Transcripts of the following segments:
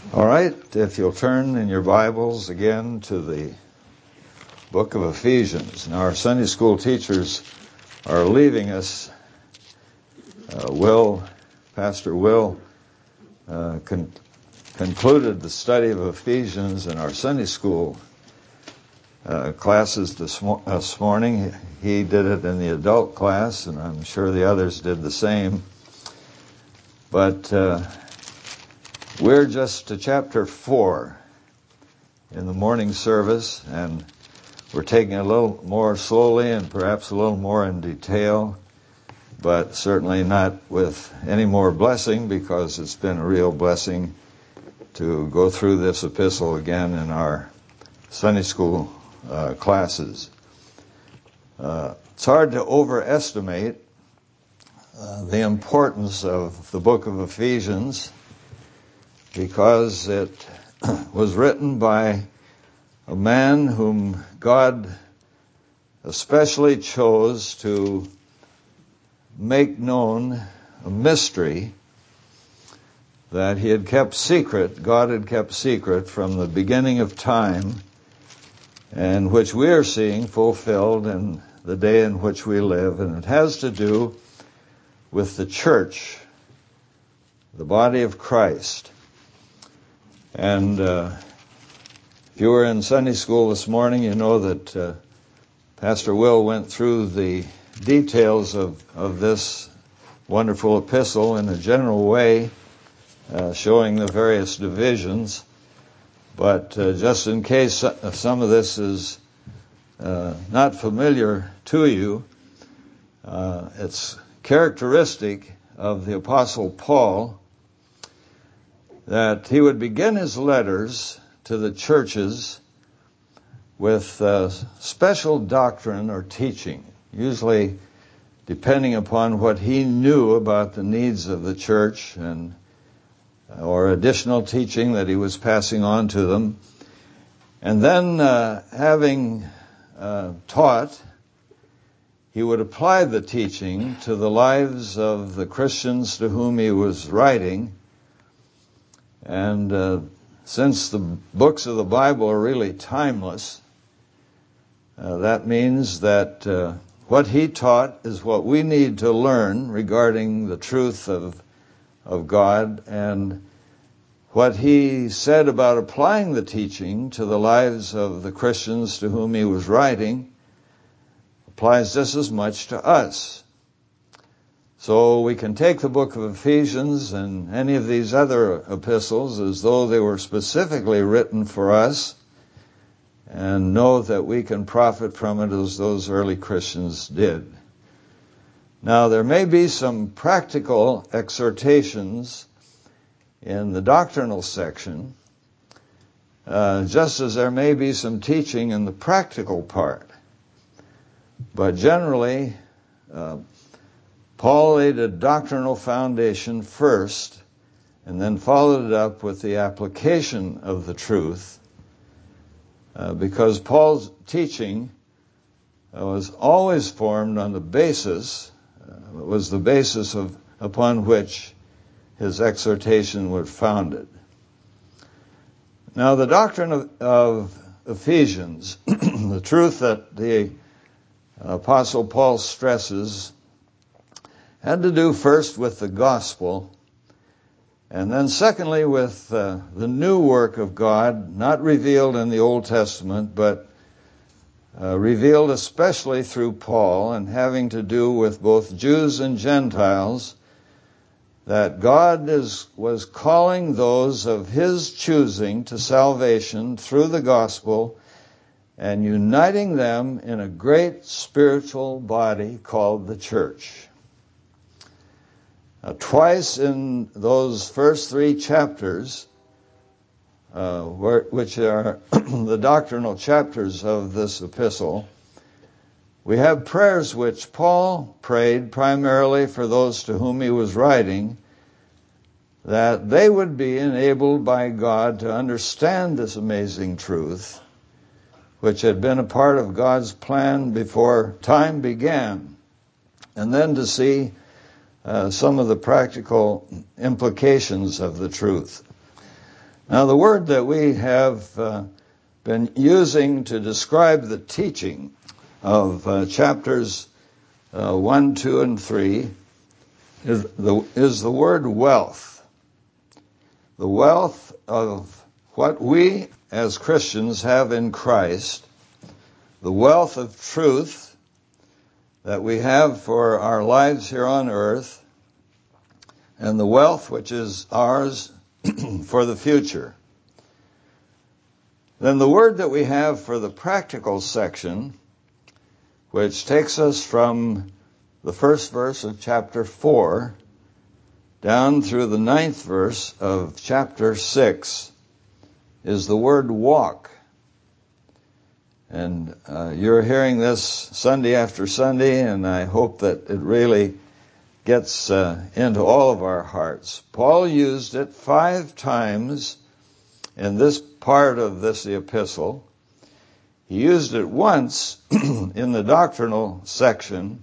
All right, if you'll turn in your Bibles again to the book of Ephesians. Now, our Sunday school teachers are leaving us. Pastor Will concluded the study of Ephesians in our Sunday school classes this morning. He did it in the adult class, and I'm sure the others did the same. But we're just to chapter 4 in the morning service, and we're taking it a little more slowly and perhaps a little more in detail, but certainly not with any more blessing, because it's been a real blessing to go through this epistle again in our Sunday school classes. It's hard to overestimate the importance of the book of Ephesians, because it was written by a man whom God especially chose to make known a mystery that he had kept secret, God had kept secret from the beginning of time, and which we are seeing fulfilled in the day in which we live. And it has to do with the church, the body of Christ. And if you were in Sunday school this morning, you know that Pastor Will went through the details of this wonderful epistle in a general way, showing the various divisions. But just in case some of this is not familiar to you, it's characteristic of the Apostle Paul that he would begin his letters to the churches with special doctrine or teaching, usually depending upon what he knew about the needs of the church, and or additional teaching that he was passing on to them. And then having taught, he would apply the teaching to the lives of the Christians to whom he was writing. And since the books of the Bible are really timeless, that means that what he taught is what we need to learn regarding the truth of God, and what he said about applying the teaching to the lives of the Christians to whom he was writing applies just as much to us. So we can take the book of Ephesians and any of these other epistles as though they were specifically written for us, and know that we can profit from it as those early Christians did. Now, there may be some practical exhortations in the doctrinal section, just as there may be some teaching in the practical part. But generally, Paul laid a doctrinal foundation first, and then followed it up with the application of the truth, because Paul's teaching was always formed on the basis, was the basis upon which his exhortation was founded. Now, the doctrine of Ephesians, the truth that the Apostle Paul stresses, had to do first with the gospel, and then secondly with the new work of God, not revealed in the Old Testament, but revealed especially through Paul, and having to do with both Jews and Gentiles, that God was calling those of his choosing to salvation through the gospel, and uniting them in a great spiritual body called the church. Twice in those first 3 chapters, which are the doctrinal chapters of this epistle, we have prayers which Paul prayed primarily for those to whom he was writing, that they would be enabled by God to understand this amazing truth, which had been a part of God's plan before time began, and then to see some of the practical implications of the truth. Now, the word that we have been using to describe the teaching of chapters 1, 2, and 3 is the word wealth. The wealth of what we as Christians have in Christ, the wealth of truth that we have for our lives here on earth, and the wealth which is ours for the future. Then the word that we have for the practical section, which takes us from the first verse of chapter 4 down through the 9th verse of chapter 6, is the word walk. And you're hearing this Sunday after Sunday, and I hope that it really gets into all of our hearts. Paul used it 5 times in this part of the epistle. He used it once in the doctrinal section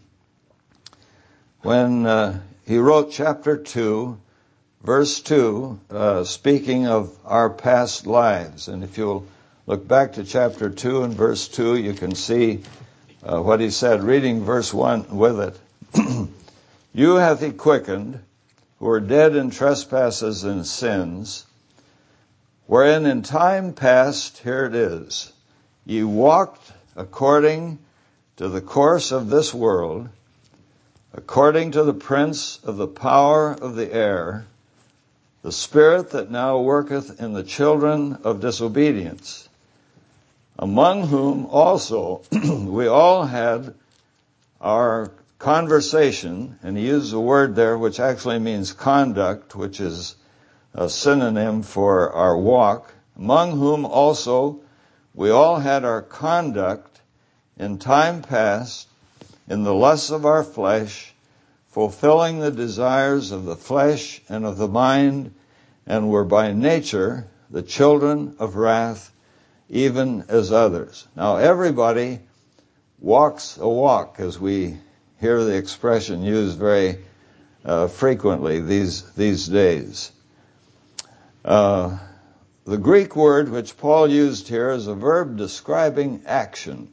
when he wrote chapter 2, verse 2, speaking of our past lives. And if you'll look back to chapter 2 and verse 2, you can see what he said, reading verse 1 with it. You hath he quickened, who are dead in trespasses and sins, wherein in time past, here it is, ye walked according to the course of this world, according to the prince of the power of the air, the spirit that now worketh in the children of disobedience, among whom also we all had our conversation, and he used a word there which actually means conduct, which is a synonym for our walk, among whom also we all had our conduct in time past in the lusts of our flesh, fulfilling the desires of the flesh and of the mind, and were by nature the children of wrath, even as others. Now everybody walks a walk, as we hear the expression used very frequently these days. The Greek word which Paul used here is a verb describing action.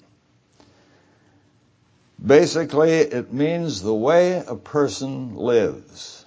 Basically, it means the way a person lives.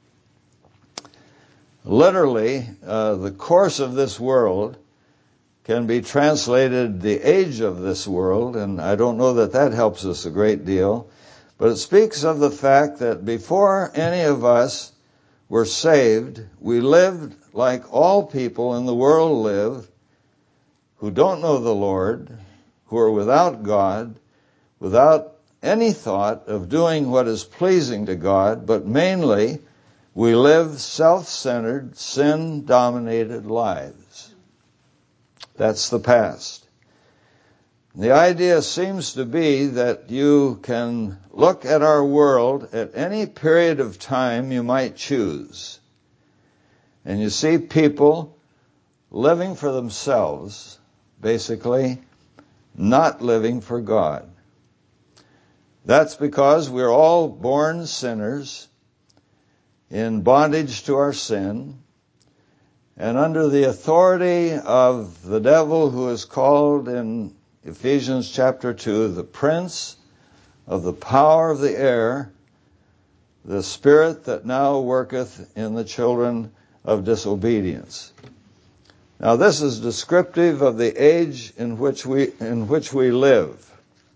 Literally, the course of this world can be translated the age of this world, and I don't know that that helps us a great deal, but it speaks of the fact that before any of us were saved, we lived like all people in the world live, who don't know the Lord, who are without God, without any thought of doing what is pleasing to God, but mainly we live self-centered, sin-dominated lives. That's the past. The idea seems to be that you can look at our world at any period of time you might choose, and you see people living for themselves, basically not living for God. That's because we're all born sinners in bondage to our sin, and under the authority of the devil, who is called in Ephesians chapter 2, the prince of the power of the air, the spirit that now worketh in the children of disobedience. Now this is descriptive of the age in which we live.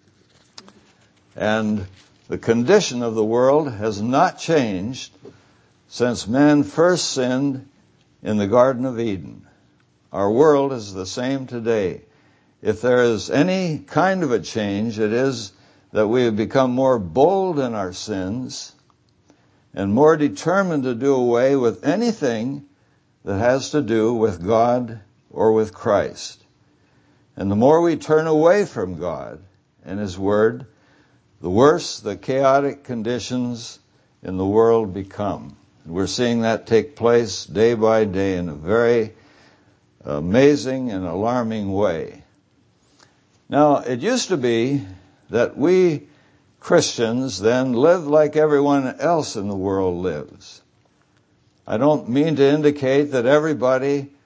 And the condition of the world has not changed since man first sinned in the Garden of Eden. Our world is the same today. If there is any kind of a change, it is that we have become more bold in our sins and more determined to do away with anything that has to do with God or with Christ. And the more we turn away from God and His Word, the worse the chaotic conditions in the world become. And we're seeing that take place day by day in a very amazing and alarming way. Now, it used to be that we Christians then lived like everyone else in the world lives. I don't mean to indicate that everybody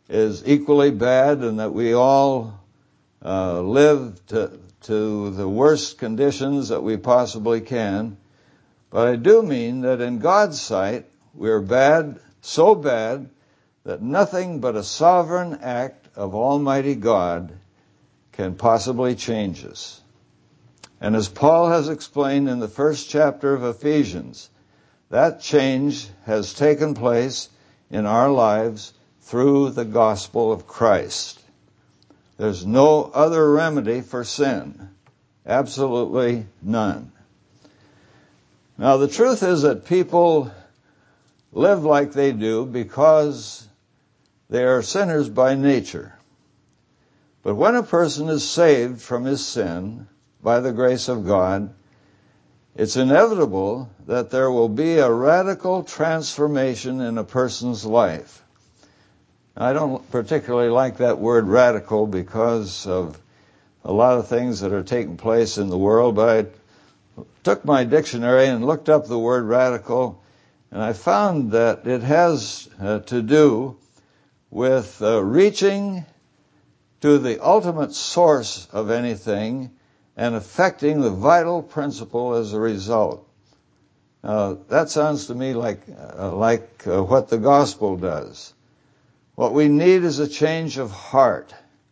is equally bad and that we all live to the worst conditions that we possibly can. But I do mean that in God's sight, we're bad, so bad, that nothing but a sovereign act of Almighty God can possibly change us. And as Paul has explained in the first chapter of Ephesians, that change has taken place in our lives through the gospel of Christ. There's no other remedy for sin. Absolutely none. Now, the truth is that people live like they do because they are sinners by nature. But when a person is saved from his sin by the grace of God, it's inevitable that there will be a radical transformation in a person's life. I don't particularly like that word radical because of a lot of things that are taking place in the world, but I took my dictionary and looked up the word radical, and I found that it has to do with reaching to the ultimate source of anything and affecting the vital principle as a result. That sounds to me like what the gospel does. What we need is a change of heart.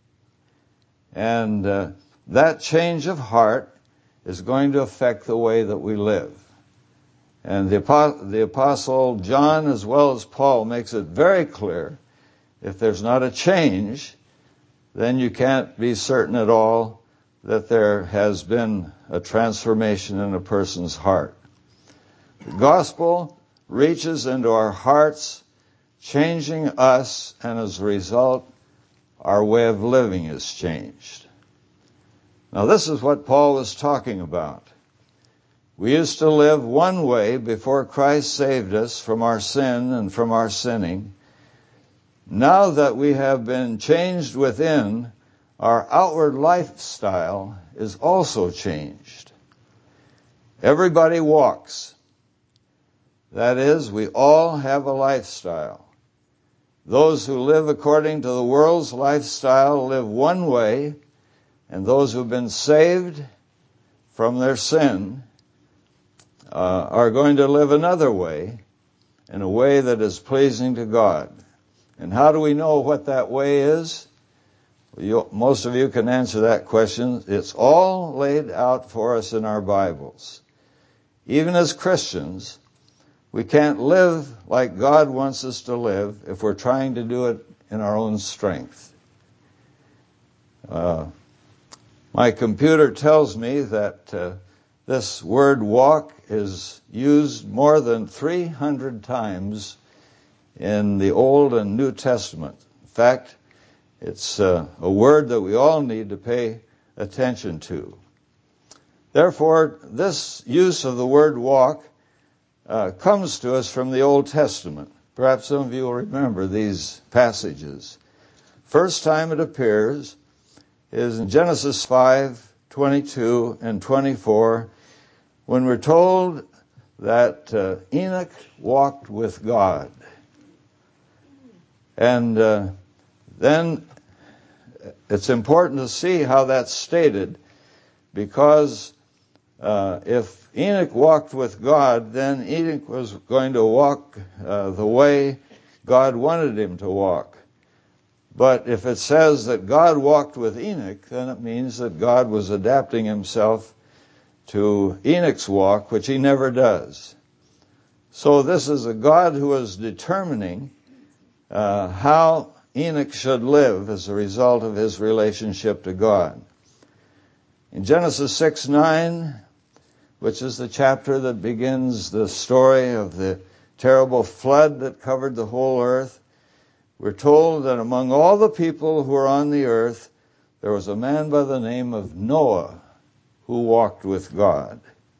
And that change of heart is going to affect the way that we live. And the Apostle John, as well as Paul, makes it very clear, if there's not a change, then you can't be certain at all that there has been a transformation in a person's heart. The gospel reaches into our hearts, changing us, and as a result, our way of living is changed. Now, this is what Paul was talking about. We used to live one way before Christ saved us from our sin and from our sinning. Now that we have been changed within, our outward lifestyle is also changed. Everybody walks. That is, we all have a lifestyle. Those who live according to the world's lifestyle live one way, and those who've been saved from their sin are going to live another way, in a way that is pleasing to God. And how do we know what that way is? Most of you can answer that question. It's all laid out for us in our Bibles. Even as Christians, we can't live like God wants us to live if we're trying to do it in our own strength. My computer tells me that this word walk is used more than 300 times in the Old and New Testament. In fact, it's a word that we all need to pay attention to. Therefore, this use of the word walk comes to us from the Old Testament. Perhaps some of you will remember these passages. First time it appears is in Genesis 5:22 and 24, when we're told that Enoch walked with God. And then it's important to see how that's stated, because if Enoch walked with God, then Enoch was going to walk the way God wanted him to walk. But if it says that God walked with Enoch, then it means that God was adapting himself to Enoch's walk, which he never does. So this is a God who is determining how Enoch should live as a result of his relationship to God. In Genesis 6:9, which is the chapter that begins the story of the terrible flood that covered the whole earth, we're told that among all the people who were on the earth, there was a man by the name of Noah who walked with God.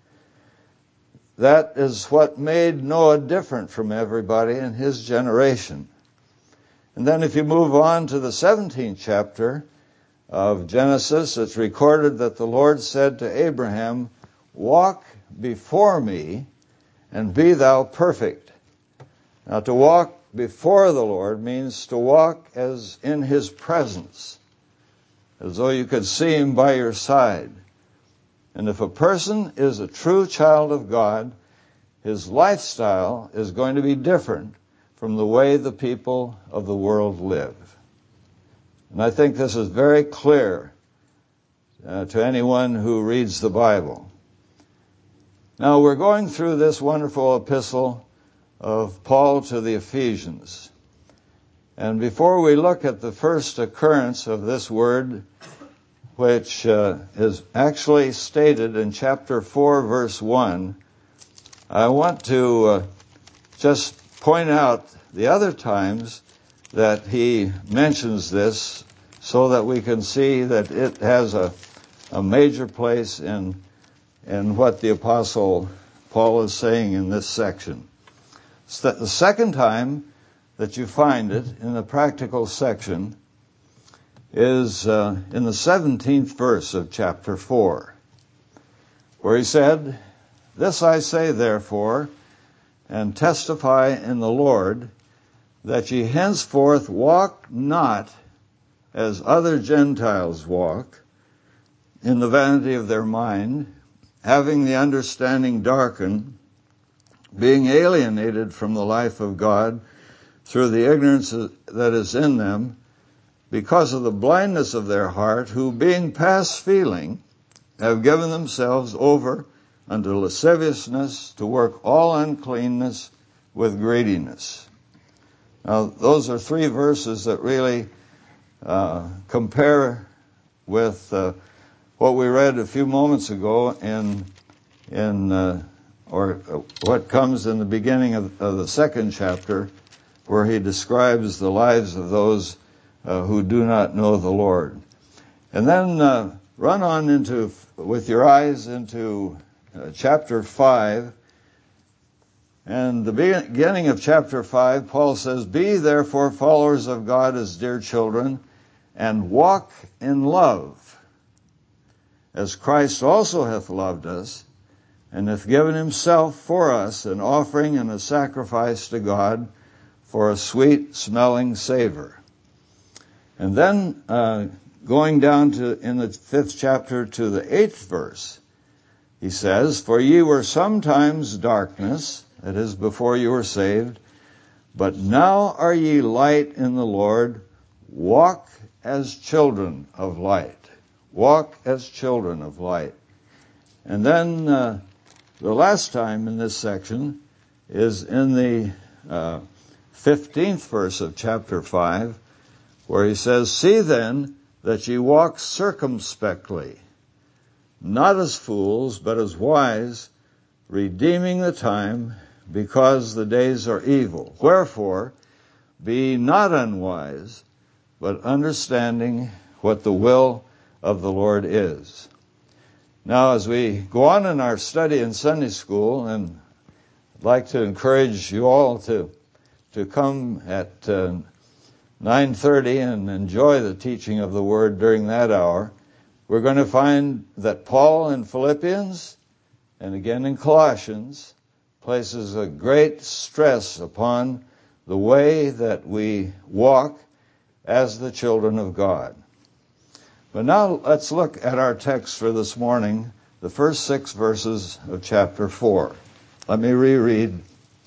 That is what made Noah different from everybody in his generation. And then if you move on to the 17th chapter of Genesis, it's recorded that the Lord said to Abraham, "Walk before me and be thou perfect." Now, to walk before the Lord means to walk as in His presence, as though you could see Him by your side. And if a person is a true child of God, his lifestyle is going to be different from the way the people of the world live. And I think this is very clear to anyone who reads the Bible. Now, we're going through this wonderful epistle of Paul to the Ephesians. And before we look at the first occurrence of this word, which is actually stated in chapter 4, verse 1, I want to just point out the other times that he mentions this so that we can see that it has a major place in what the Apostle Paul is saying in this section. The second time that you find it in the practical section is in the 17th verse of chapter 4, where he said, "This I say therefore, and testify in the Lord, that ye henceforth walk not as other Gentiles walk, in the vanity of their mind, having the understanding darkened, being alienated from the life of God through the ignorance that is in them, because of the blindness of their heart, who being past feeling, have given themselves over unto lasciviousness, to work all uncleanness with greediness." Now, those are three verses that really compare with what we read a few moments ago or what comes in the beginning of the second chapter, where he describes the lives of those who do not know the Lord. And then run on with your eyes into chapter 5. And the beginning of chapter 5, Paul says, "Be therefore followers of God as dear children, and walk in love, as Christ also hath loved us, and hath given himself for us an offering and a sacrifice to God for a sweet-smelling savor." And then going down in the 5th chapter to the 8th verse, he says, "For ye were sometimes darkness," that is, before you were saved, "but now are ye light in the Lord. Walk as children of light." Walk as children of light. And then the last time in this section is in the 15th verse of chapter 5, where he says, "See then that ye walk circumspectly, not as fools, but as wise, redeeming the time, because the days are evil. Wherefore, be not unwise, but understanding what the will of the Lord is." Now, as we go on in our study in Sunday school, and I'd like to encourage you all to come at 9:30 and enjoy the teaching of the Word during that hour, we're going to find that Paul in Philippians and again in Colossians places a great stress upon the way that we walk as the children of God. But now let's look at our text for this morning, the first 6 verses of chapter 4. Let me reread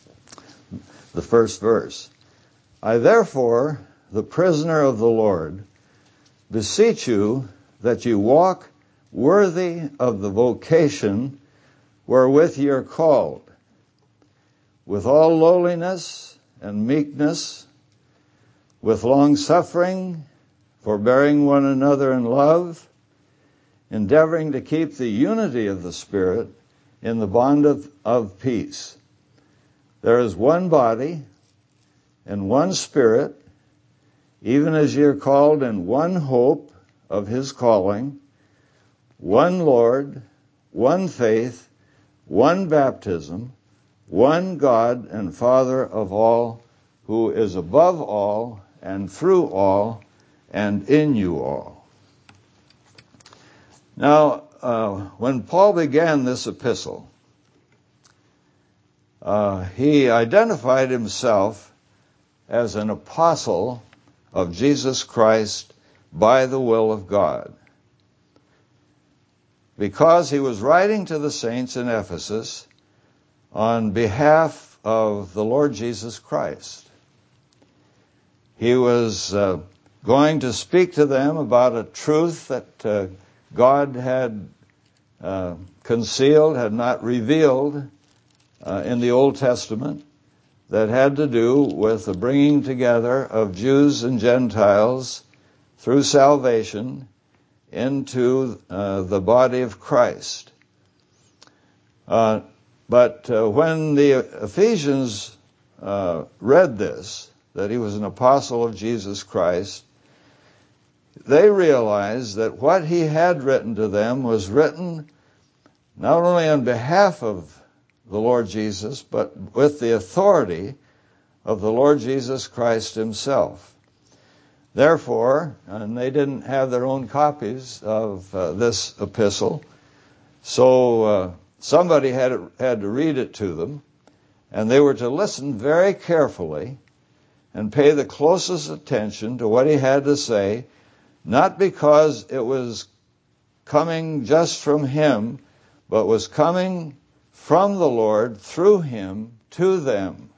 the first verse. "I therefore, the prisoner of the Lord, beseech you that you walk worthy of the vocation wherewith ye are called, with all lowliness and meekness, with long-suffering, forbearing one another in love, endeavoring to keep the unity of the Spirit in the bond of peace. There is one body and one Spirit, even as ye are called in one hope of his calling, one Lord, one faith, one baptism, one God and Father of all, who is above all and through all and in you all." Now, when Paul began this epistle, he identified himself as an apostle of Jesus Christ by the will of God. Because he was writing to the saints in Ephesus on behalf of the Lord Jesus Christ. He was going to speak to them about a truth that God had concealed, had not revealed in the Old Testament, that had to do with the bringing together of Jews and Gentiles through salvation into the body of Christ. But when the Ephesians read this, that he was an apostle of Jesus Christ, they realized that what he had written to them was written not only on behalf of the Lord Jesus, but with the authority of the Lord Jesus Christ himself. Therefore, and they didn't have their own copies of this epistle, so somebody had to read it to them, and they were to listen very carefully and pay the closest attention to what he had to say, not because it was coming just from him, but was coming from the Lord through him to them.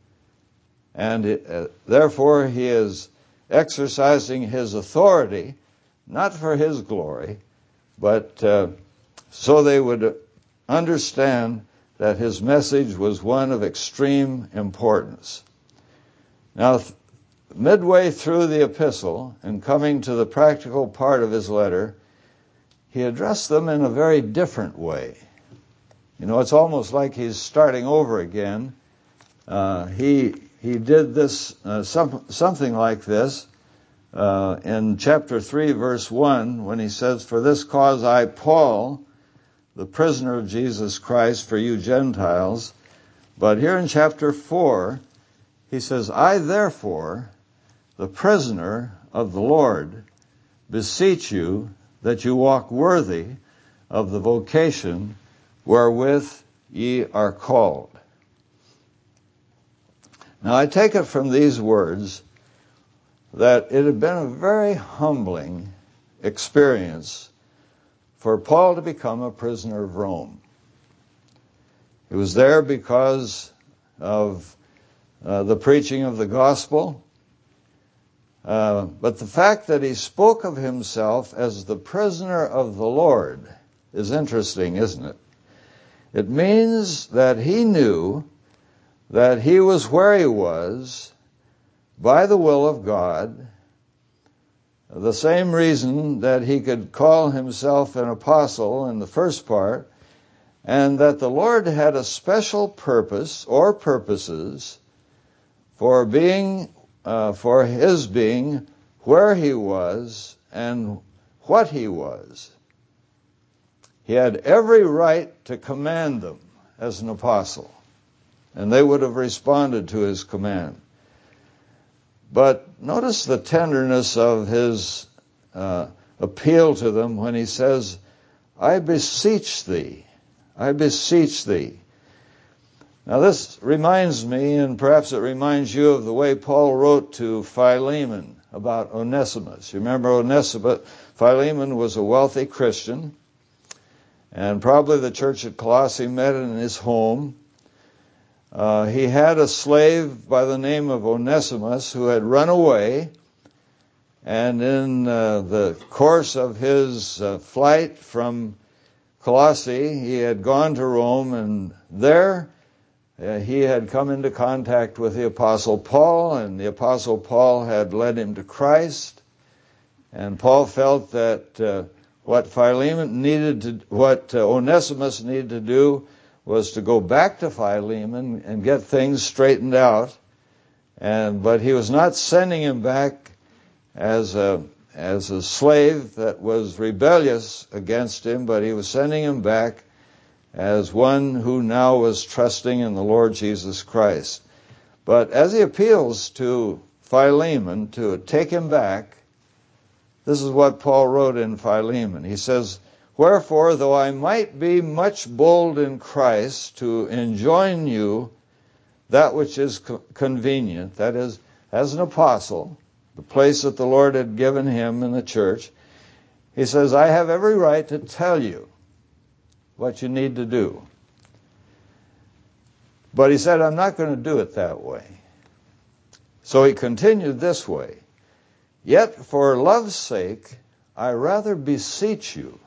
And therefore he is exercising his authority, not for his glory, but so they would understand that his message was one of extreme importance. Now, midway through the epistle, and coming to the practical part of his letter, he addressed them in a very different way. You know, it's almost like he's starting over again. He did this, something like this, in chapter 3, verse 1, when he says, "For this cause I, Paul, the prisoner of Jesus Christ, for you Gentiles." But here in chapter 4, he says, "I therefore, the prisoner of the Lord, beseech you that you walk worthy of the vocation wherewith ye are called." Now I take it from these words that it had been a very humbling experience for Paul to become a prisoner of Rome. He was there because of the preaching of the gospel, but the fact that he spoke of himself as the prisoner of the Lord is interesting, isn't it? It means that he knew that he was where he was by the will of God, the same reason that he could call himself an apostle in the first part, and that the Lord had a special purpose or purposes for his being where he was and what he was. He had every right to command them as an apostle, and they would have responded to his command. But notice the tenderness of his appeal to them when he says, "I beseech thee, I beseech thee." Now this reminds me, and perhaps it reminds you, of the way Paul wrote to Philemon about Onesimus. You remember Onesimus? Philemon was a wealthy Christian, and probably the church at Colossae met in his home. He had a slave by the name of Onesimus who had run away, and in the course of his flight from Colossae, he had gone to Rome, and there he had come into contact with the Apostle Paul, and the Apostle Paul had led him to Christ. And Paul felt that what Onesimus needed to do was to go back to Philemon and get things straightened out. But he was not sending him back as a slave that was rebellious against him, but he was sending him back as one who now was trusting in the Lord Jesus Christ. But as he appeals to Philemon to take him back, this is what Paul wrote in Philemon. He says, "Wherefore, though I might be much bold in Christ to enjoin you that which is convenient," that is, as an apostle, the place that the Lord had given him in the church, he says, I have every right to tell you what you need to do. But he said, I'm not going to do it that way. So he continued this way. Yet for love's sake, I rather beseech you,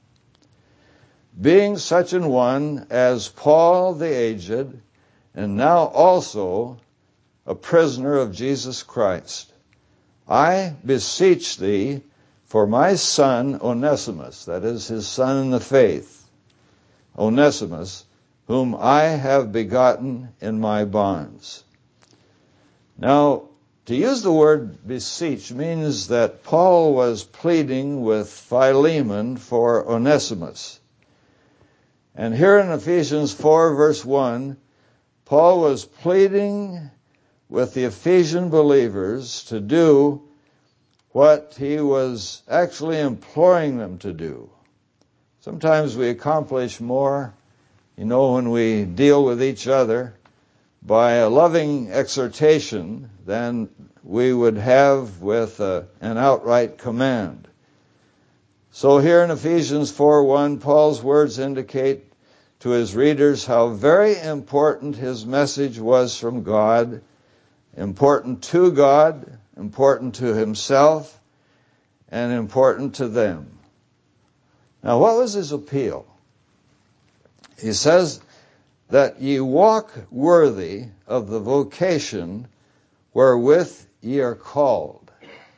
being such an one as Paul the aged, and now also a prisoner of Jesus Christ, I beseech thee for my son Onesimus, that is his son in the faith, Onesimus, whom I have begotten in my bonds. Now, to use the word beseech means that Paul was pleading with Philemon for Onesimus. And here in Ephesians 4, verse 1, Paul was pleading with the Ephesian believers to do what he was actually imploring them to do. Sometimes we accomplish more, when we deal with each other by a loving exhortation than we would have with an outright command. So here in Ephesians 4:1, Paul's words indicate to his readers how very important his message was from God, important to God, important to himself, and important to them. Now, what was his appeal? He says that ye walk worthy of the vocation wherewith ye are called.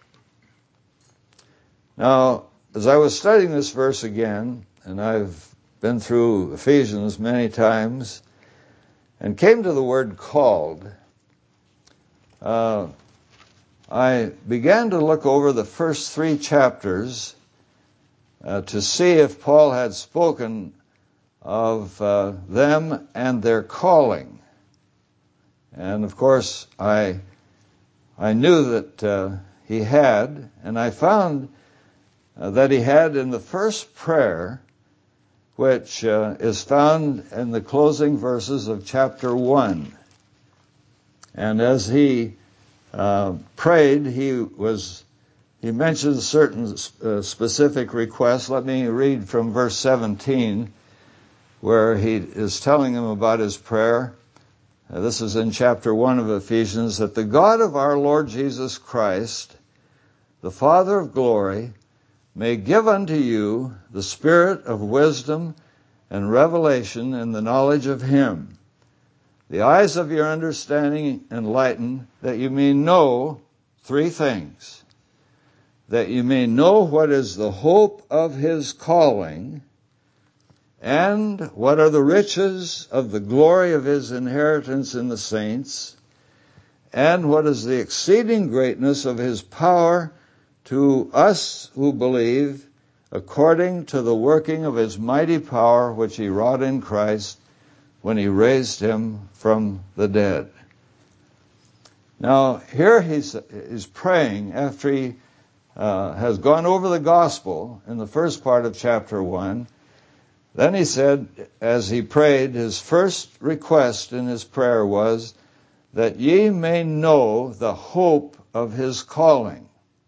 Now, as I was studying this verse again, and I've been through Ephesians many times, and came to the word called, I began to look over the first 3 chapters to see if Paul had spoken of them and their calling. And of course, I knew that he had, and I found that he had in the first prayer, which is found in the closing verses of chapter 1. And as he prayed, he mentioned certain specific requests. Let me read from verse 17, where he is telling them about his prayer. This is in chapter 1 of Ephesians, that the God of our Lord Jesus Christ, the Father of glory, may give unto you the spirit of wisdom and revelation in the knowledge of him, the eyes of your understanding enlightened, that you may know 3 things. That you may know what is the hope of his calling, and what are the riches of the glory of his inheritance in the saints, and what is the exceeding greatness of his power to us who believe, according to the working of his mighty power, which he wrought in Christ when he raised him from the dead. Now, here he's praying after he has gone over the gospel in the first part of chapter 1. Then he said, as he prayed, his first request in his prayer was that ye may know the hope of his calling.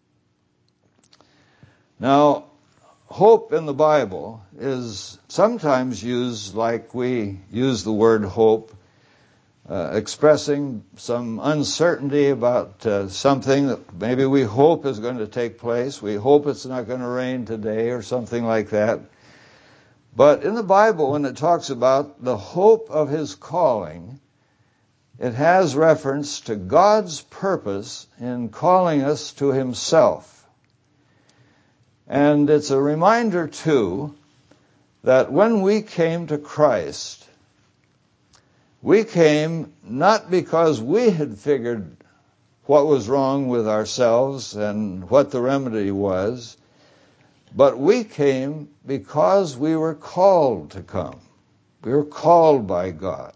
Now, hope in the Bible is sometimes used like we use the word hope, expressing some uncertainty about something that maybe we hope is going to take place. We hope it's not going to rain today or something like that. But in the Bible, when it talks about the hope of his calling, it has reference to God's purpose in calling us to himself. And it's a reminder, too, that when we came to Christ, we came not because we had figured what was wrong with ourselves and what the remedy was, but we came because we were called to come. We were called by God.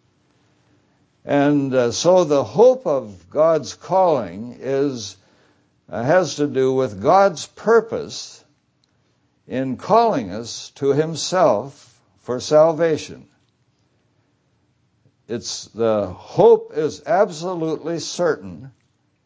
And so the hope of God's calling has to do with God's purpose in calling us to himself for salvation. The hope is absolutely certain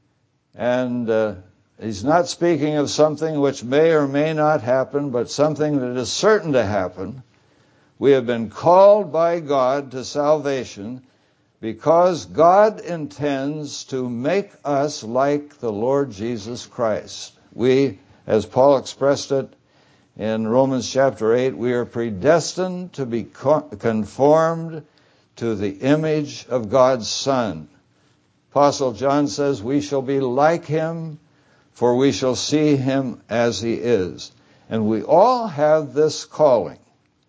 And he's not speaking of something which may or may not happen, but something that is certain to happen. We have been called by God to salvation because God intends to make us like the Lord Jesus Christ. We, as Paul expressed it in Romans chapter 8, we are predestined to be conformed to the image of God's Son. Apostle John says, we shall be like him, for we shall see him as he is. And we all have this calling.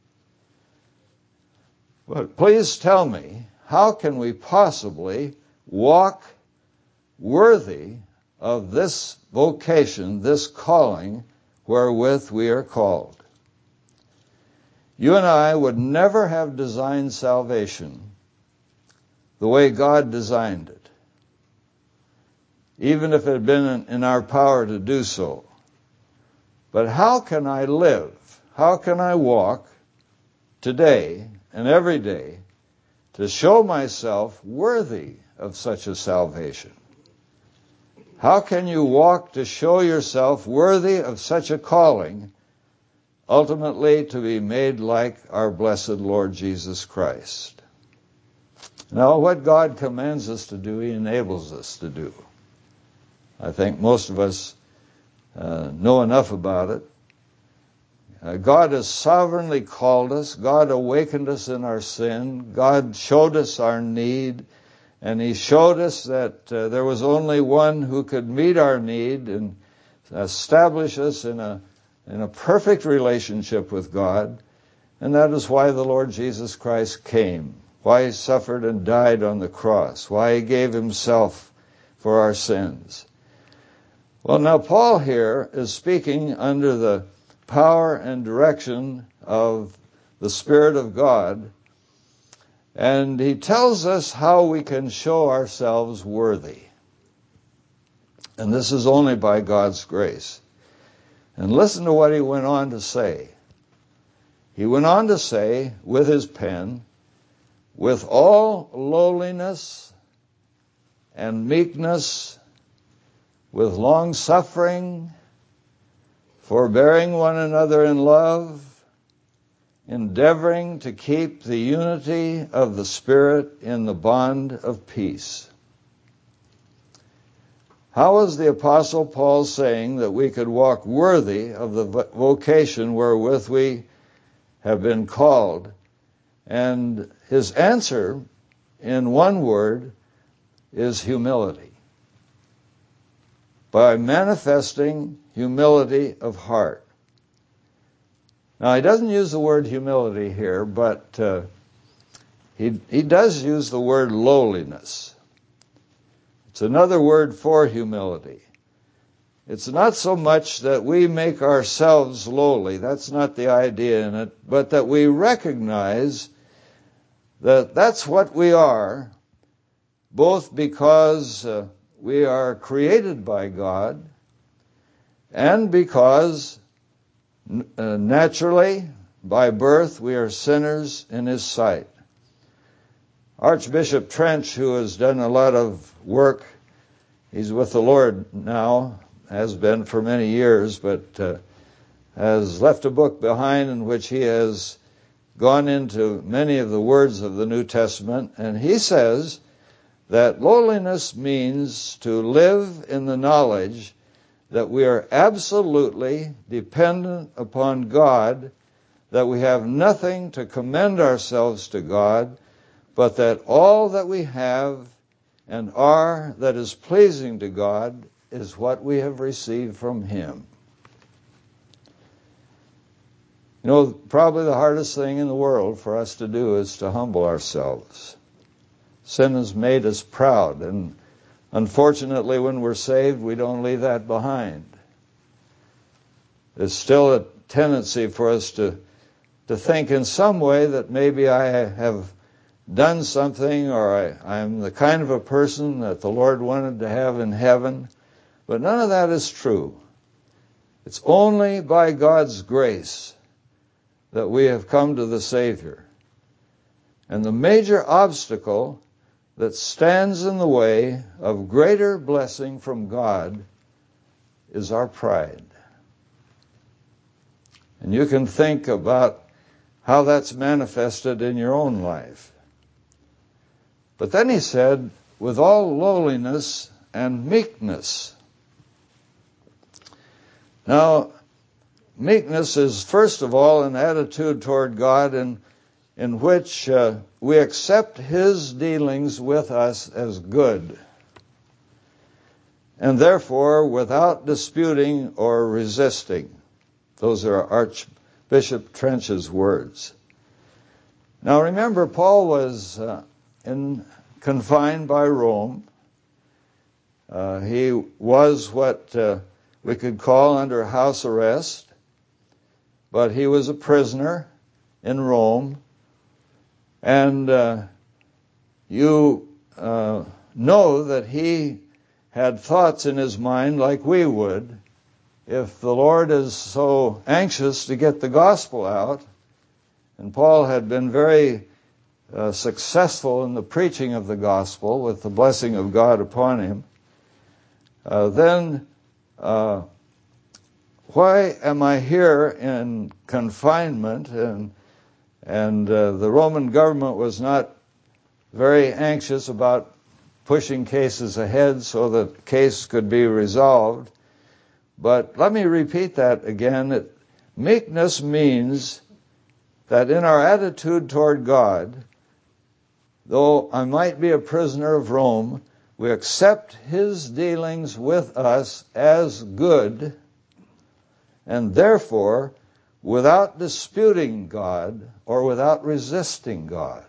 But please tell me, how can we possibly walk worthy of this vocation, this calling, wherewith we are called? You and I would never have designed salvation the way God designed it, even if it had been in our power to do so. But how can I live? How can I walk today and every day to show myself worthy of such a salvation? How can you walk to show yourself worthy of such a calling, ultimately to be made like our blessed Lord Jesus Christ? Now, what God commands us to do, he enables us to do. I think most of us know enough about it. God has sovereignly called us. God awakened us in our sin. God showed us our need. And he showed us that there was only one who could meet our need and establish us in a perfect relationship with God. And that is why the Lord Jesus Christ came, why he suffered and died on the cross, why he gave himself for our sins. Well, now Paul here is speaking under the power and direction of the Spirit of God, and he tells us how we can show ourselves worthy. And this is only by God's grace. And listen to what he went on to say. He went on to say, with his pen, with all lowliness and meekness, with long-suffering, forbearing one another in love, endeavoring to keep the unity of the Spirit in the bond of peace. How is the Apostle Paul saying that we could walk worthy of the vocation wherewith we have been called? And his answer, in one word, is humility. By manifesting humility of heart. Now, he doesn't use the word humility here, but he does use the word lowliness. It's another word for humility. It's not so much that we make ourselves lowly, that's not the idea in it, but that we recognize that that's what we are, both because we are created by God, and because naturally, by birth, we are sinners in his sight. Archbishop Trench, who has done a lot of work, he's with the Lord now, has been for many years, but has left a book behind in which he has gone into many of the words of the New Testament, and he says that lowliness means to live in the knowledge that we are absolutely dependent upon God, that we have nothing to commend ourselves to God, but that all that we have and are that is pleasing to God is what we have received from him. You know, probably the hardest thing in the world for us to do is to humble ourselves. Sin has made us proud, and unfortunately, when we're saved, we don't leave that behind. There's still a tendency for us to think in some way that maybe I have done something, or I'm the kind of a person that the Lord wanted to have in heaven. But none of that is true. It's only by God's grace that we have come to the Savior. And the major obstacle that stands in the way of greater blessing from God is our pride. And you can think about how that's manifested in your own life. But then he said, with all lowliness and meekness. Now, meekness is, first of all, an attitude toward God in which we accept His dealings with us as good, and therefore without disputing or resisting. Those are Archbishop Trench's words. Now remember, Paul was confined by Rome. He was what we could call under house arrest, but he was a prisoner in Rome. And you know that he had thoughts in his mind like we would. If the Lord is so anxious to get the gospel out, and Paul had been very successful in the preaching of the gospel with the blessing of God upon him, then why am I here in confinement? And the Roman government was not very anxious about pushing cases ahead so that the case could be resolved. But let me repeat that again. Meekness means that in our attitude toward God, though I might be a prisoner of Rome, we accept His dealings with us as good, and therefore, without disputing God or without resisting God.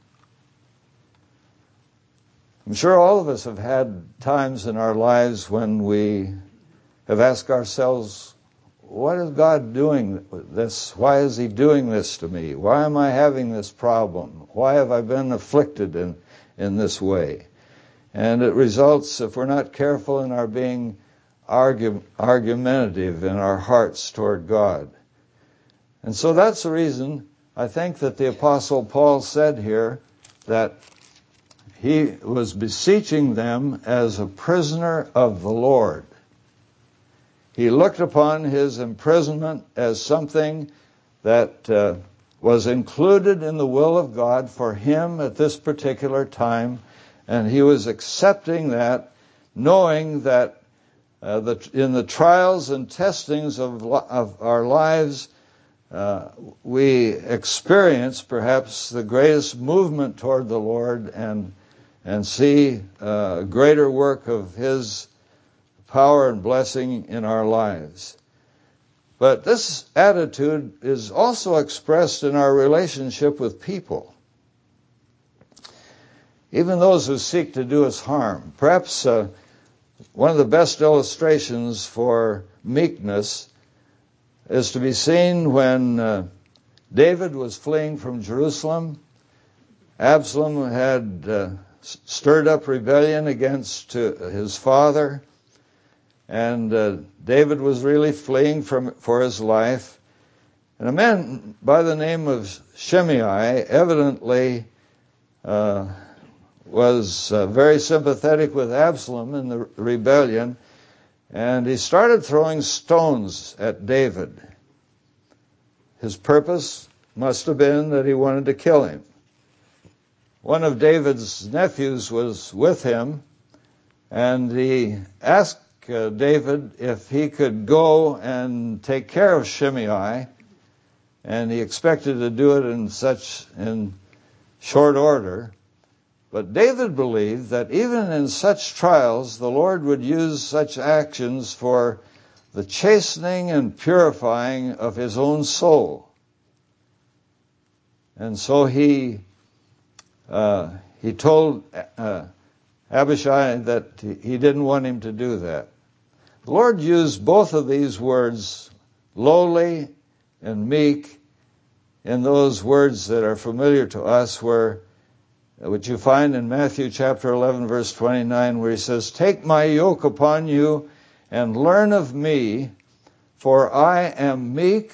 I'm sure all of us have had times in our lives when we have asked ourselves, what is God doing with this? Why is He doing this to me? Why am I having this problem? Why have I been afflicted in this way? And it results, if we're not careful, in our being argumentative in our hearts toward God. And so that's the reason I think that the Apostle Paul said here that he was beseeching them as a prisoner of the Lord. He looked upon his imprisonment as something that was included in the will of God for him at this particular time, and he was accepting that, knowing that in the trials and testings of our lives, we experience perhaps the greatest movement toward the Lord and see a greater work of His power and blessing in our lives. But this attitude is also expressed in our relationship with people, even those who seek to do us harm. Perhaps one of the best illustrations for meekness is to be seen when David was fleeing from Jerusalem. Absalom had stirred up rebellion against his father, and David was really fleeing for his life. And a man by the name of Shimei evidently was very sympathetic with Absalom in the rebellion, and he started throwing stones at David. His purpose must have been that he wanted to kill him. One of David's nephews was with him, and he asked David if he could go and take care of Shimei, and he expected to do it in short order. But David believed that even in such trials, the Lord would use such actions for the chastening and purifying of his own soul. And so he told Abishai that he didn't want him to do that. The Lord used both of these words, lowly and meek, in those words that are familiar to us, which you find in Matthew chapter 11, verse 29, where he says, "Take my yoke upon you and learn of me, for I am meek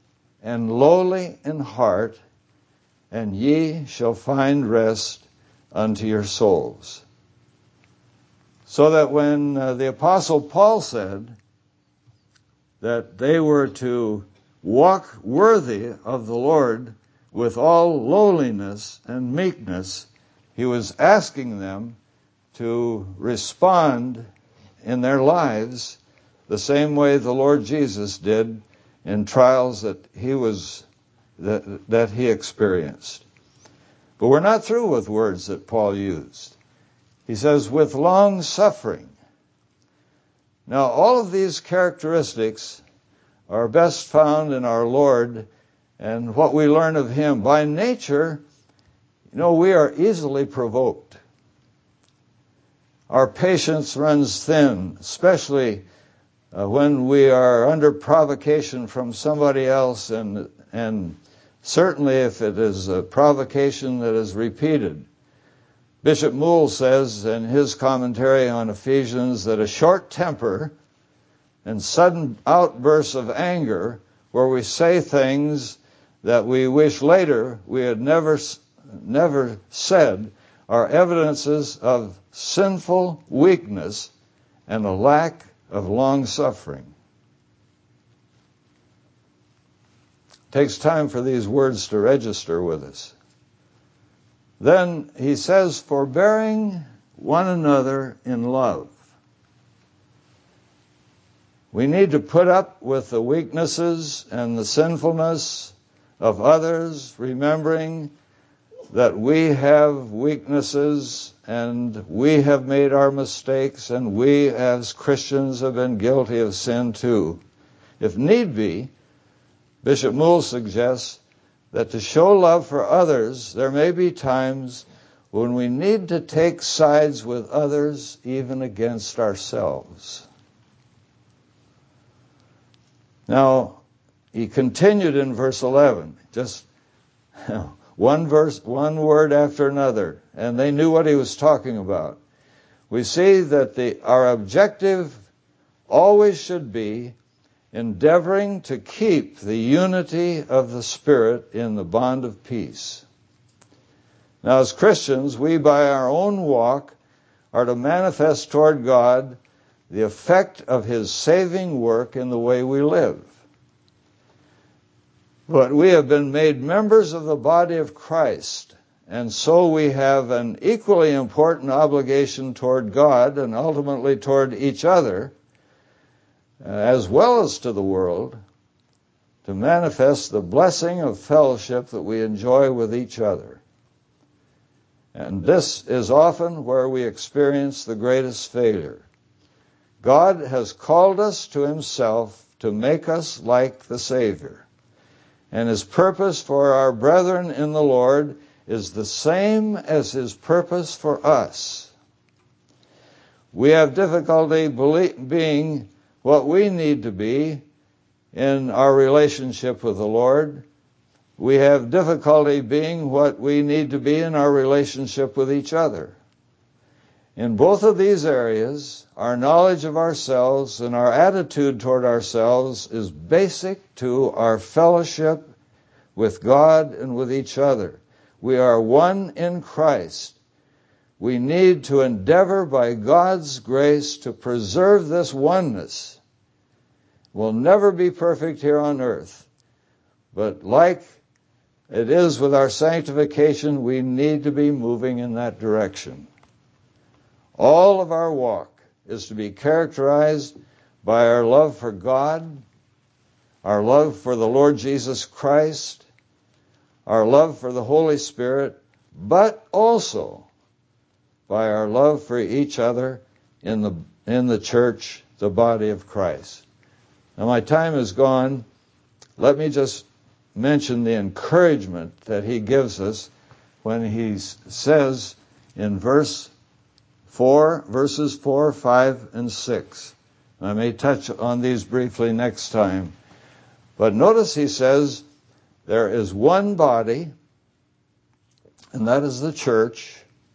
and lowly in heart, and ye shall find rest unto your souls. So that when the Apostle Paul said that they were to walk worthy of the Lord with all lowliness and meekness, he was asking them to respond in their lives the same way the Lord Jesus did in trials that he experienced. But we're not through with words that Paul used. He says, with long suffering. Now, all of these characteristics are best found in our Lord and what we learn of Him. By nature, we are easily provoked. Our patience runs thin, especially when we are under provocation from somebody else, and certainly if it is a provocation that is repeated. Bishop Moule says in his commentary on Ephesians that a short temper and sudden outbursts of anger, where we say things that we wish later we had never said, are evidences of sinful weakness and a lack of long suffering. It takes time for these words to register with us. Then he says, forbearing one another in love. We need to put up with the weaknesses and the sinfulness of others, remembering that we have weaknesses and we have made our mistakes, and we as Christians have been guilty of sin too. If need be, Bishop Moule suggests that to show love for others, there may be times when we need to take sides with others, even against ourselves. Now, he continued in verse 11, just one word after another, and they knew what he was talking about. We see that our objective always should be endeavoring to keep the unity of the Spirit in the bond of peace. Now, as Christians, we by our own walk are to manifest toward God the effect of His saving work in the way we live. But we have been made members of the body of Christ, and so we have an equally important obligation toward God and ultimately toward each other, as well as to the world, to manifest the blessing of fellowship that we enjoy with each other. And this is often where we experience the greatest failure. God has called us to Himself to make us like the Savior. And His purpose for our brethren in the Lord is the same as His purpose for us. We have difficulty being what we need to be in our relationship with the Lord. We have difficulty being what we need to be in our relationship with each other. In both of these areas, our knowledge of ourselves and our attitude toward ourselves is basic to our fellowship with God and with each other. We are one in Christ. We need to endeavor by God's grace to preserve this oneness. We'll never be perfect here on earth, but like it is with our sanctification, we need to be moving in that direction. All of our walk is to be characterized by our love for God, our love for the Lord Jesus Christ, our love for the Holy Spirit, but also by our love for each other in the church, the body of Christ. Now my time is gone. Let me just mention the encouragement that he gives us when he says in verses 4, 5, and 6. I may touch on these briefly next time. But notice he says, there is one body, and that is the church.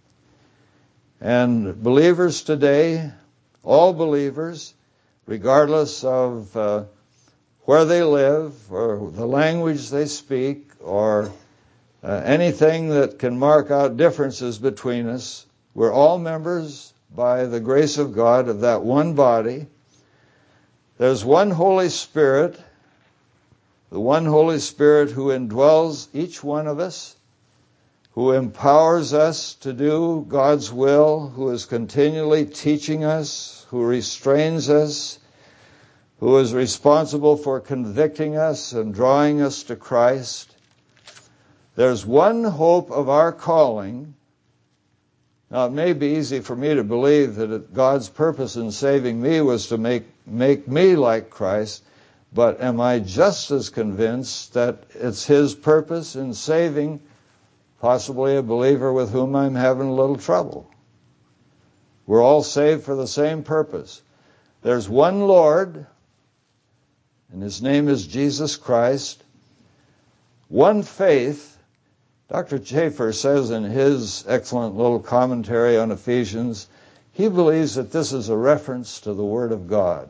And believers today, all believers, regardless of where they live or the language they speak or anything that can mark out differences between us. We're all members by the grace of God of that one body. There's one Holy Spirit, the one Holy Spirit who indwells each one of us, who empowers us to do God's will, who is continually teaching us, who restrains us, who is responsible for convicting us and drawing us to Christ. There's one hope of our calling. Now, it may be easy for me to believe that God's purpose in saving me was to make me like Christ, but am I just as convinced that it's His purpose in saving possibly a believer with whom I'm having a little trouble? We're all saved for the same purpose. There's one Lord, and His name is Jesus Christ. One faith. Dr. Chafer says in his excellent little commentary on Ephesians, he believes that this is a reference to the Word of God.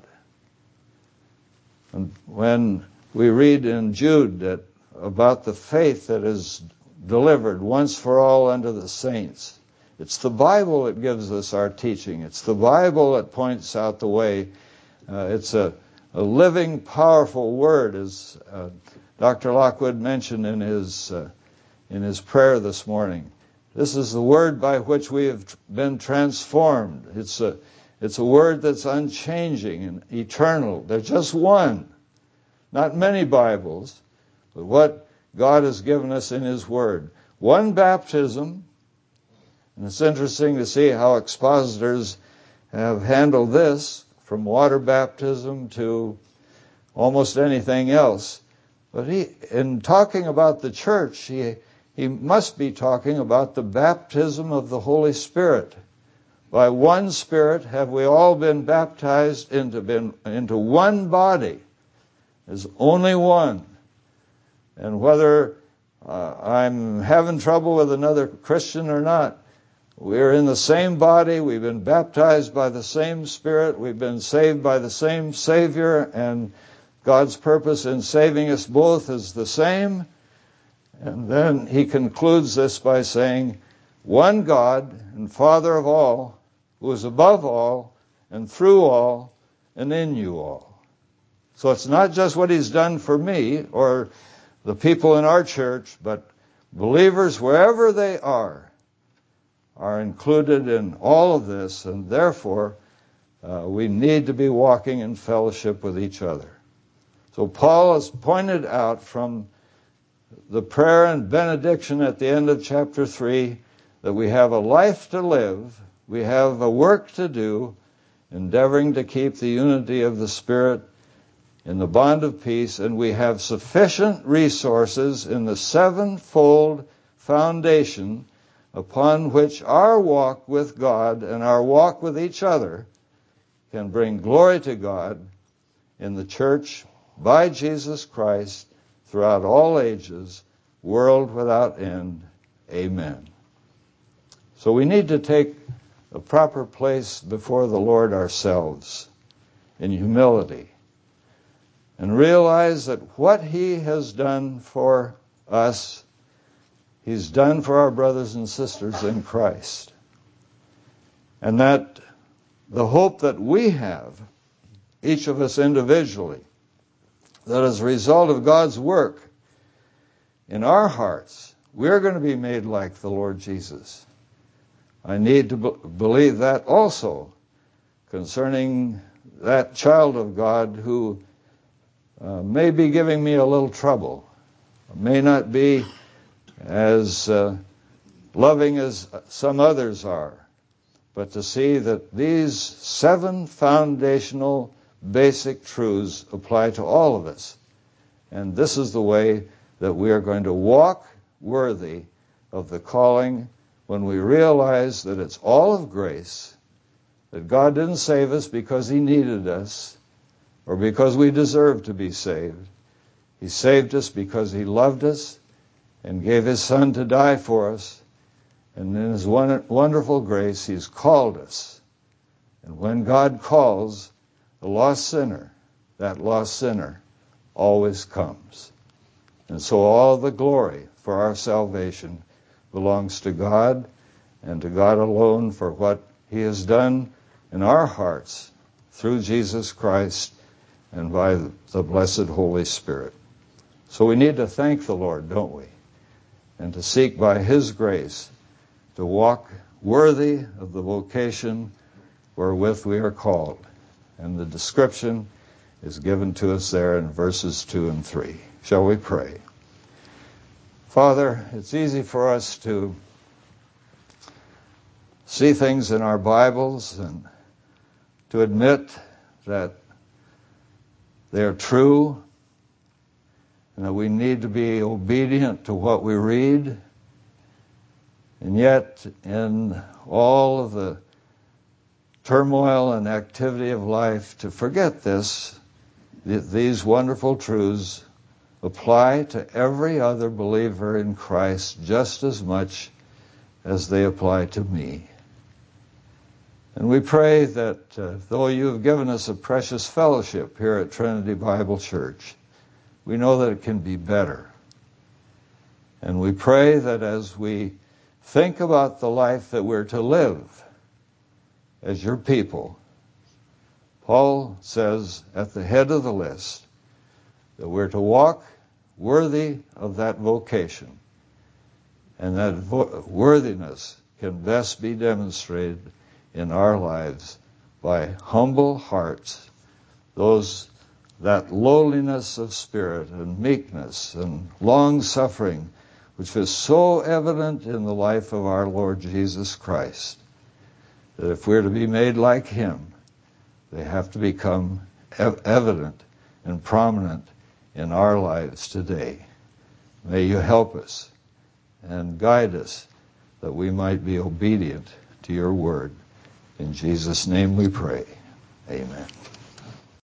And when we read in Jude about the faith that is delivered once for all unto the saints, it's the Bible that gives us our teaching. It's the Bible that points out the way. It's a living, powerful Word, as Dr. Lockwood mentioned in his prayer this morning. This is the Word by which we have been transformed. It's a Word that's unchanging and eternal. There's just one. Not many Bibles, but what God has given us in His Word. One baptism, and it's interesting to see how expositors have handled this, from water baptism to almost anything else. But in talking about the church, he must be talking about the baptism of the Holy Spirit. By one Spirit have we all been baptized into one body. There's only one. And whether I'm having trouble with another Christian or not, we're in the same body. We've been baptized by the same Spirit. We've been saved by the same Savior. And God's purpose in saving us both is the same. And then he concludes this by saying, one God and Father of all, who is above all and through all and in you all. So it's not just what He's done for me or the people in our church, but believers wherever they are included in all of this, and therefore we need to be walking in fellowship with each other. So Paul has pointed out from the prayer and benediction at the end of chapter 3 that we have a life to live, we have a work to do, endeavoring to keep the unity of the Spirit in the bond of peace, and we have sufficient resources in the sevenfold foundation upon which our walk with God and our walk with each other can bring glory to God in the church by Jesus Christ throughout all ages, world without end. Amen. So we need to take a proper place before the Lord ourselves in humility and realize that what He has done for us, He's done for our brothers and sisters in Christ. And that the hope that we have, each of us individually, that as a result of God's work in our hearts, we're going to be made like the Lord Jesus. I need to believe that also concerning that child of God who may be giving me a little trouble, may not be as loving as some others are, but to see that these 7 foundational basic truths apply to all of us. And this is the way that we are going to walk worthy of the calling when we realize that it's all of grace, that God didn't save us because He needed us or because we deserved to be saved. He saved us because He loved us and gave His Son to die for us. And in His wonderful grace, He's called us. And when God calls the lost sinner, that lost sinner always comes. And so all the glory for our salvation belongs to God, and to God alone for what He has done in our hearts through Jesus Christ and by the blessed Holy Spirit. So we need to thank the Lord, don't we? And to seek by His grace to walk worthy of the vocation wherewith we are called. And the description is given to us there in verses 2 and 3. Shall we pray? Father, it's easy for us to see things in our Bibles and to admit that they're true and that we need to be obedient to what we read. And yet, in all of the turmoil and activity of life, to forget this, these wonderful truths apply to every other believer in Christ just as much as they apply to me. And we pray that though you have given us a precious fellowship here at Trinity Bible Church, we know that it can be better. And we pray that as we think about the life that we're to live as your people, Paul says at the head of the list that we're to walk worthy of that vocation. And that worthiness can best be demonstrated in our lives by humble hearts, that lowliness of spirit and meekness and long-suffering, which is so evident in the life of our Lord Jesus Christ, that if we're to be made like Him, they have to become evident and prominent in our lives today. May you help us and guide us that we might be obedient to your word. In Jesus' name we pray. Amen.